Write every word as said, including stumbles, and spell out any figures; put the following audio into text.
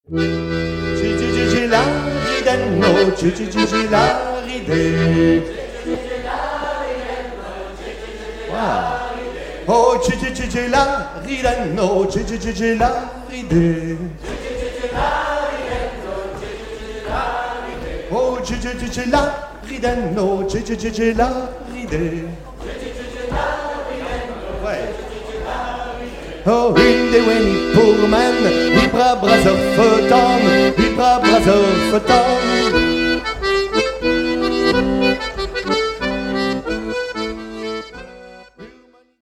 Ci la ridendo, ci ci ci la ride. Oh, ci ci ci la ridendo, ci ci ci la ride. Oh, ci ci ci la ridendo, ci ci ci la ride. Oh, une des Winnie Pullman, die bras bras of Tom, die bras bras of Tom.